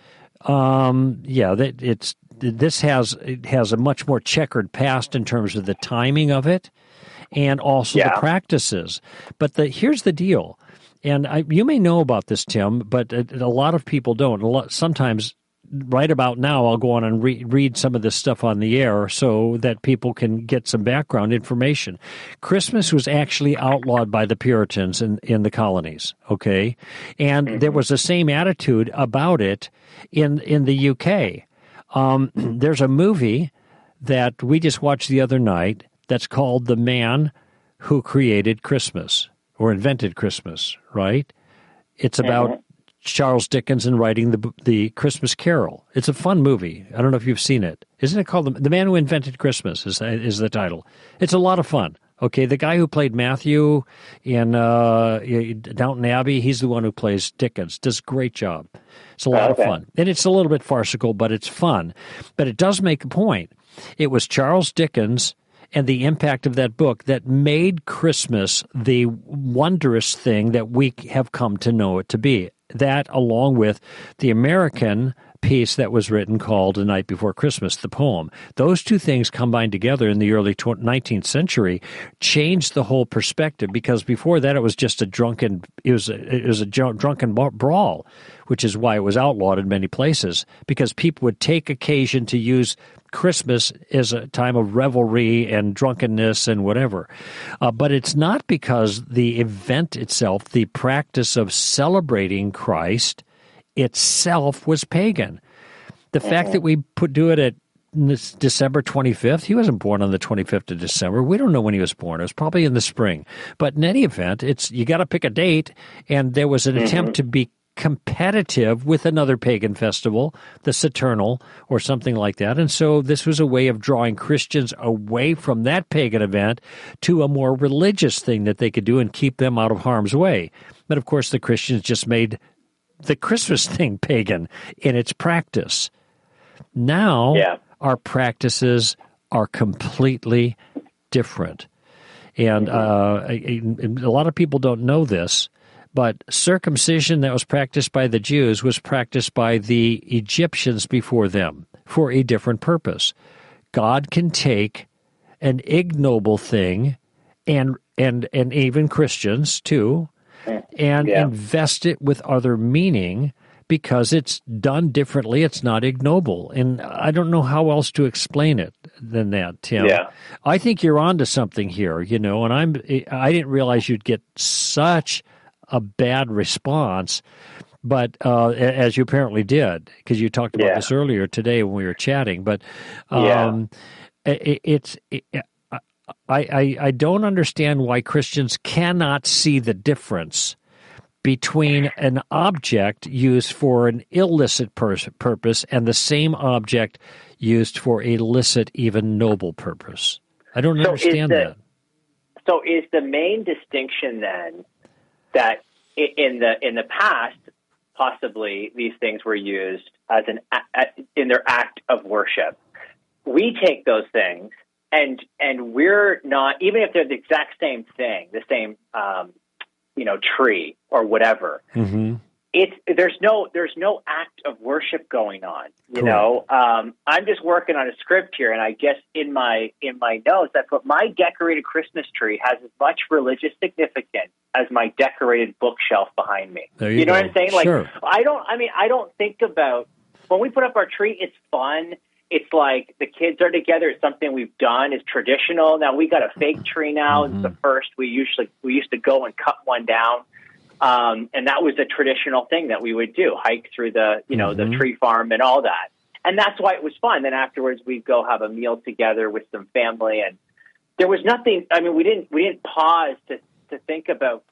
um, yeah, that it's this has it has a much more checkered past in terms of the timing of it, and also Yeah. the practices. But the here's the deal, and I, you may know about this, Tim, but a, a lot of people don't. A lot, sometimes. Right about now, I'll go on and re- read some of this stuff on the air so that people can get some background information. Christmas was actually outlawed by the Puritans in, in the colonies, okay? And mm-hmm. there was the same attitude about it in, in the U K. Um, there's a movie that we just watched the other night that's called The Man Who Created Christmas, or Invented Christmas, right? It's about... Mm-hmm. Charles Dickens and writing the the Christmas Carol. It's a fun movie. I don't know if you've seen it. Isn't it called The, the Man Who Invented Christmas is, is the title. It's a lot of fun. Okay, the guy who played Matthew in uh, Downton Abbey, he's the one who plays Dickens. Does a great job. It's a lot okay. of fun. And it's a little bit farcical, but it's fun. But it does make a point. It was Charles Dickens and the impact of that book that made Christmas the wondrous thing that we have come to know it to be. That, along with the American piece that was written called The Night Before Christmas, the poem. Those two things combined together in the early nineteenth century changed the whole perspective, because before that it was just a drunken, it was a, it was a drunken brawl, which is why it was outlawed in many places, because people would take occasion to use Christmas is a time of revelry and drunkenness and whatever. Uh, but it's not because the event itself, the practice of celebrating Christ itself, was pagan. The mm-hmm. fact that we put do it at December twenty-fifth, he wasn't born on the twenty-fifth of December. We don't know when he was born. It was probably in the spring. But in any event, it's you got to pick a date, and there was an mm-hmm. attempt to be competitive with another pagan festival, the Saturnal or something like that. And so this was a way of drawing Christians away from that pagan event to a more religious thing that they could do and keep them out of harm's way. But of course, the Christians just made the Christmas thing pagan in its practice. Now, yeah. our practices are completely different. And uh, a, a, a lot of people don't know this, But circumcision that was practiced by the Jews was practiced by the Egyptians before them for a different purpose. God can take an ignoble thing, and and and even Christians too, and yeah. invest it with other meaning because it's done differently. It's not ignoble. And I don't know how else to explain it than that, Tim. Yeah. I think you're onto something here, you know, and I'm I didn't realize you'd get such a bad response, but uh, as you apparently did, because you talked about yeah. this earlier today when we were chatting. But um, yeah. it, it's it, I, I I don't understand why Christians cannot see the difference between an object used for an illicit pur- purpose and the same object used for a licit, even noble purpose. I don't so understand the, that. So is the main distinction then that in the in the past, possibly these things were used as an in their act of worship? We take those things and and we're not, even if they're the exact same thing, the same um, you know tree or whatever. Mm-hmm. It's there's no there's no act of worship going on. You Correct. know, um, I'm just working on a script here, and I guess in my in my notes I put my decorated Christmas tree has as much religious significance as my decorated bookshelf behind me. There you, you know go. what I'm saying? Like sure. I don't. I mean, I don't think about when we put up our tree. It's fun. It's like the kids are together. It's something we've done. It's traditional. Now we got a fake tree now. Mm-hmm. It's the first. We usually we used to go and cut one down. Um, and that was a traditional thing that we would do, hike through the, you know, mm-hmm. the tree farm and all that. And that's why it was fun. Then afterwards we'd go have a meal together with some family. And there was nothing, I mean, we didn't, we didn't pause to, to think about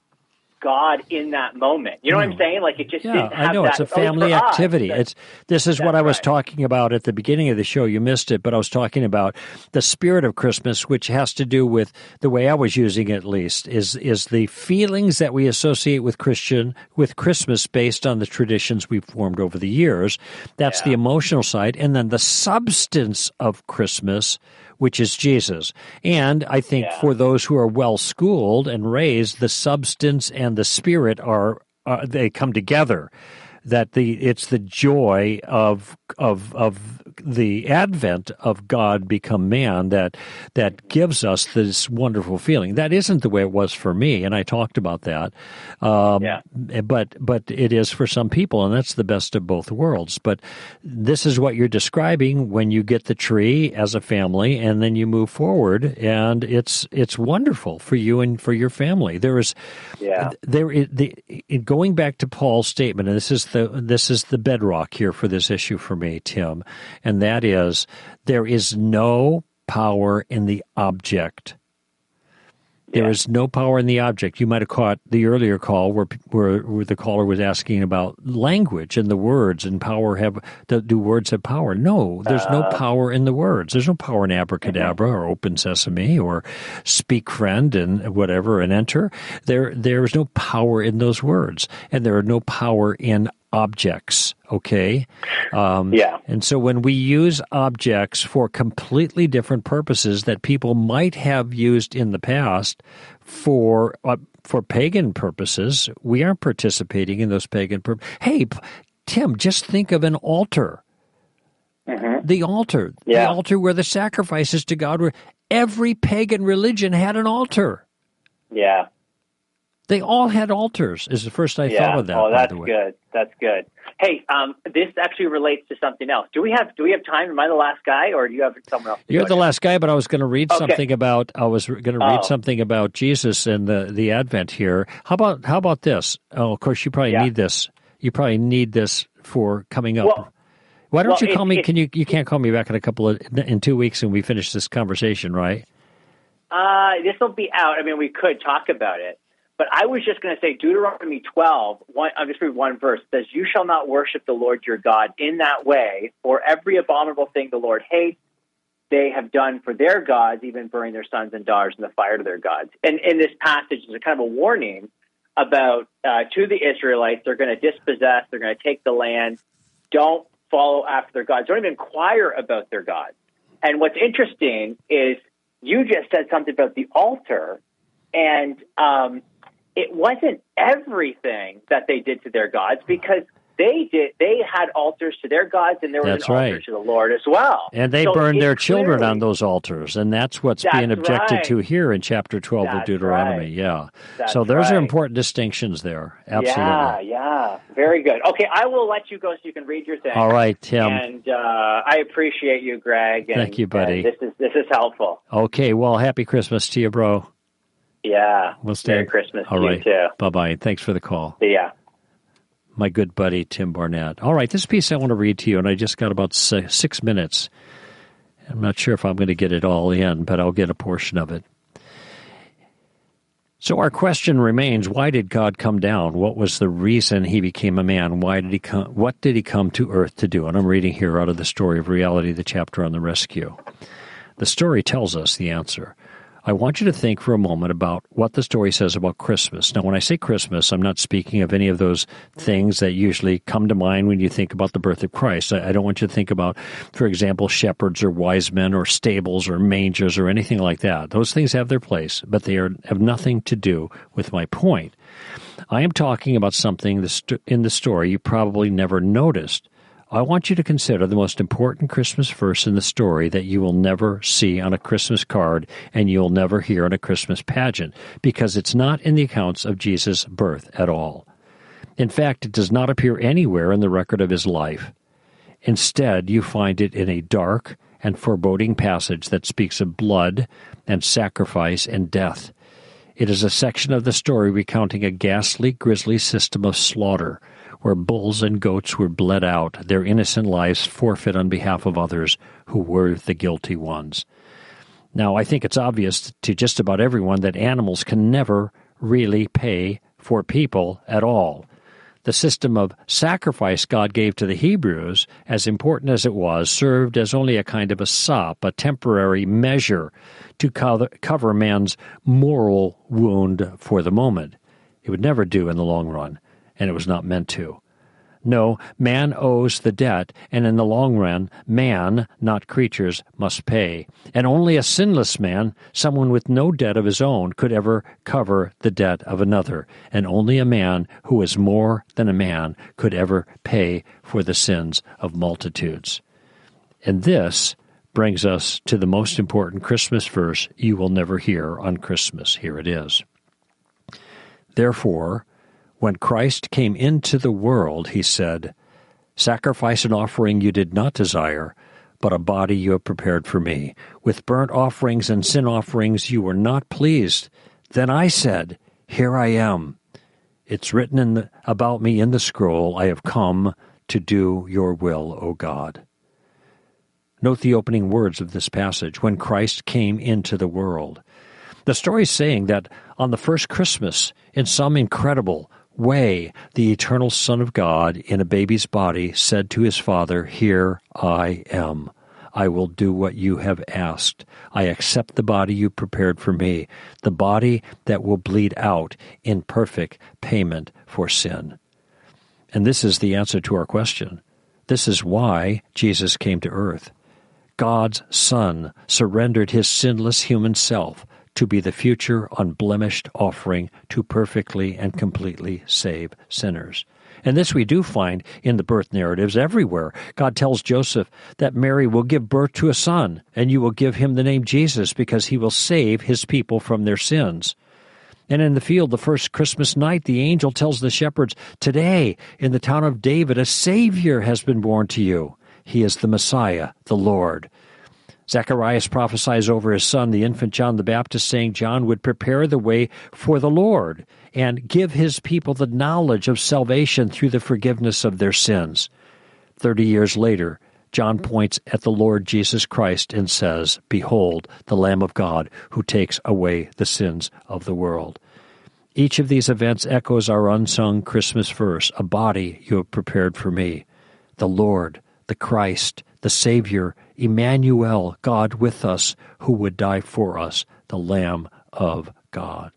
God in that moment. You know no. what I'm saying? Like it just yeah, didn't have I know that. it's a family oh, activity. Us, it's this is what I was right. talking about at the beginning of the show. You missed it, but I was talking about the spirit of Christmas, which has to do with the way I was using it. At least is is the feelings that we associate with Christian with Christmas based on the traditions we've formed over the years. That's yeah. the emotional side, and then the substance of Christmas, which is Jesus. And I think yeah. for those who are well-schooled and raised, the substance and the spirit are, are they come together. That the it's the joy of of of the advent of God become man that that gives us this wonderful feeling. That isn't the way it was for me, and I talked about that. Um, yeah. But but it is for some people, and that's the best of both worlds. But this is what you're describing when you get the tree as a family, and then you move forward, and it's it's wonderful for you and for your family. There is yeah. there is the going back to Paul's statement, and this is the this is the bedrock here for this issue for me, Tim, and that is there is no power in the object. There yeah. is no power in the object. You might have caught the earlier call where, where where the caller was asking about language and the words and power have do, do words have power? No, there's uh, no power in the words. There's no power in abracadabra mm-hmm. or open sesame or speak friend and whatever and enter. There there is no power in those words, and there are no power in objects, okay? Um, yeah. And so when we use objects for completely different purposes that people might have used in the past for uh, for pagan purposes, we aren't participating in those pagan purposes. Hey, Tim, just think of an altar. Mm-hmm. The altar. Yeah. The altar where the sacrifices to God were. Every pagan religion had an altar. Yeah. They all had altars, is the first I yeah. thought of that, Oh, that's by the way. good. That's good. Hey, um, this actually relates to something else. Do we have do we have time? Am I the last guy, or do you have someone else? You're the again? last guy, but I was going to read okay. something about I was going to read oh. something about Jesus and the, the Advent here. How about how about this? Oh, of course, you probably yeah. need this. You probably need this for coming up. Well, Why don't well, you call it, me? it, Can you you can't call me back in a couple of in two weeks and we finish this conversation, right? Uh, this will be out. I mean, we could talk about it. But I was just going to say Deuteronomy twelve, one, I'll just read one verse, says, "You shall not worship the Lord your God in that way, for every abominable thing the Lord hates, they have done for their gods, even burning their sons and daughters in the fire to their gods." And in this passage, there's a kind of a warning about uh, to the Israelites, they're going to dispossess, they're going to take the land, don't follow after their gods, don't even inquire about their gods. And what's interesting is you just said something about the altar, and um, it wasn't everything that they did to their gods, because they did. They had altars to their gods, and there was That's an right. altar to the Lord as well. And they so burned their children clearly, on those altars, and that's what's that's being objected right. to here in chapter twelve That's of Deuteronomy. right. Yeah. That's so those right. are important distinctions there. Absolutely. Yeah, yeah. Very good. Okay, I will let you go so you can read your thing. All right, Tim. And uh, I appreciate you, Greg. And, Thank you, buddy. and this is this is helpful. Okay, well, happy Christmas to you, bro. Yeah. We'll stay. Merry Christmas All to right. you, too. Bye-bye. Thanks for the call. See ya. My good buddy, Tim Barnett. All right, this piece I want to read to you, and I just got about six minutes. I'm not sure if I'm going to get it all in, but I'll get a portion of it. So our question remains, why did God come down? What was the reason he became a man? Why did he come? What did he come to earth to do? And I'm reading here out of the Story of Reality, the chapter on the rescue. The story tells us the answer. I want you to think for a moment about what the story says about Christmas. Now, when I say Christmas, I'm not speaking of any of those things that usually come to mind when you think about the birth of Christ. I don't want you to think about, for example, shepherds or wise men or stables or mangers or anything like that. Those things have their place, but they are, have nothing to do with my point. I am talking about something in the story you probably never noticed. I want you to consider the most important Christmas verse in the story that you will never see on a Christmas card and you'll never hear on a Christmas pageant, because it's not in the accounts of Jesus' birth at all. In fact, it does not appear anywhere in the record of his life. Instead, you find it in a dark and foreboding passage that speaks of blood and sacrifice and death. It is a section of the story recounting a ghastly, grisly system of slaughter, where bulls and goats were bled out, their innocent lives forfeit on behalf of others who were the guilty ones. Now, I think it's obvious to just about everyone that animals can never really pay for people at all. The system of sacrifice God gave to the Hebrews, as important as it was, served as only a kind of a sop, a temporary measure to cover, cover man's moral wound for the moment. It would never do in the long run. And it was not meant to. No, man owes the debt, and in the long run, man, not creatures, must pay. And only a sinless man, someone with no debt of his own, could ever cover the debt of another. And only a man who is more than a man could ever pay for the sins of multitudes. And this brings us to the most important Christmas verse you will never hear on Christmas. Here it is. Therefore, when Christ came into the world, he said, "Sacrifice and offering you did not desire, but a body you have prepared for me. With burnt offerings and sin offerings you were not pleased. Then I said, Here I am. It's written in the, about me in the scroll, I have come to do your will, O God." Note the opening words of this passage, when Christ came into the world. The story is saying that on the first Christmas, in some incredible way, the eternal Son of God in a baby's body said to his Father, "Here I am. I will do what you have asked. I accept the body you prepared for me, the body that will bleed out in perfect payment for sin." And this is the answer to our question. This is why Jesus came to earth. God's Son surrendered his sinless human self to be the future unblemished offering to perfectly and completely save sinners. And this we do find in the birth narratives everywhere. God tells Joseph that Mary will give birth to a son, and you will give him the name Jesus because he will save his people from their sins. And in the field, the first Christmas night, the angel tells the shepherds, "Today, in the town of David, a Savior has been born to you. He is the Messiah, the Lord." Zacharias prophesies over his son, the infant John the Baptist, saying John would prepare the way for the Lord and give his people the knowledge of salvation through the forgiveness of their sins. Thirty years later, John points at the Lord Jesus Christ and says, "Behold, the Lamb of God who takes away the sins of the world." Each of these events echoes our unsung Christmas verse, "A body you have prepared for me." The Lord, the Christ, the Savior, Emmanuel, God with us, who would die for us, the Lamb of God.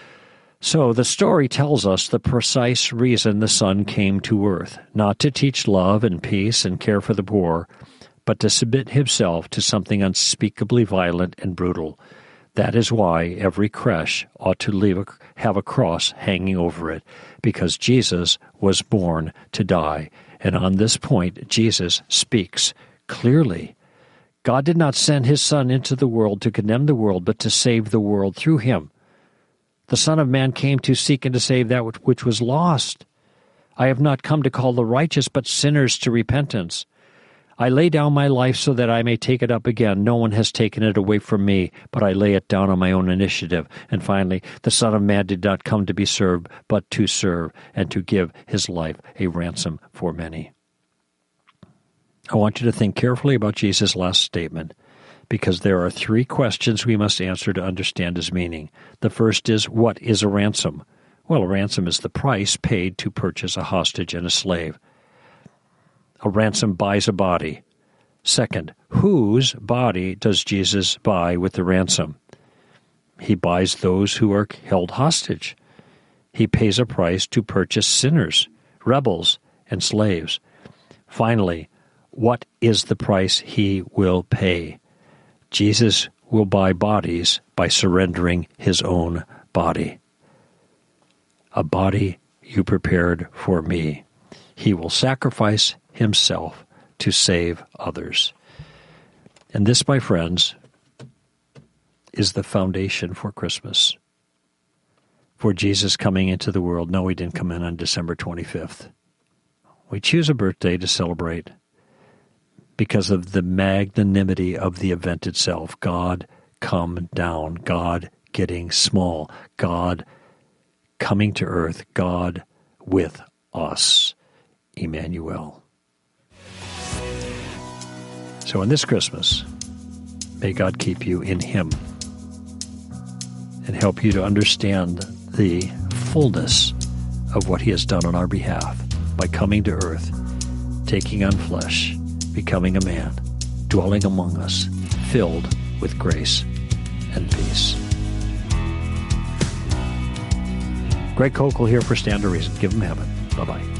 So the story tells us the precise reason the Son came to earth, not to teach love and peace and care for the poor, but to submit himself to something unspeakably violent and brutal. That is why every creche ought to leave a, have a cross hanging over it, because Jesus was born to die. And on this point, Jesus speaks clearly. God did not send his Son into the world to condemn the world, but to save the world through him. The Son of Man came to seek and to save that which was lost. I have not come to call the righteous, but sinners to repentance. I lay down my life so that I may take it up again. No one has taken it away from me, but I lay it down on my own initiative. And finally, the Son of Man did not come to be served, but to serve and to give his life a ransom for many. I want you to think carefully about Jesus' last statement, because there are three questions we must answer to understand his meaning. The first is, what is a ransom? Well, a ransom is the price paid to purchase a hostage and a slave. A ransom buys a body. Second, whose body does Jesus buy with the ransom? He buys those who are held hostage. He pays a price to purchase sinners, rebels, and slaves. Finally, what is the price he will pay? Jesus will buy bodies by surrendering his own body. A body you prepared for me. He will sacrifice himself to save others. And this, my friends, is the foundation for Christmas. For Jesus coming into the world. No, he didn't come in on December twenty-fifth. We choose a birthday to celebrate because of the magnanimity of the event itself. God come down, God getting small, God coming to earth, God with us, Emmanuel. So on this Christmas, may God keep you in him and help you to understand the fullness of what he has done on our behalf by coming to earth, taking on flesh, becoming a man, dwelling among us, filled with grace and peace. Greg Koukl here for Stand to Reason. Give him heaven. Bye-bye.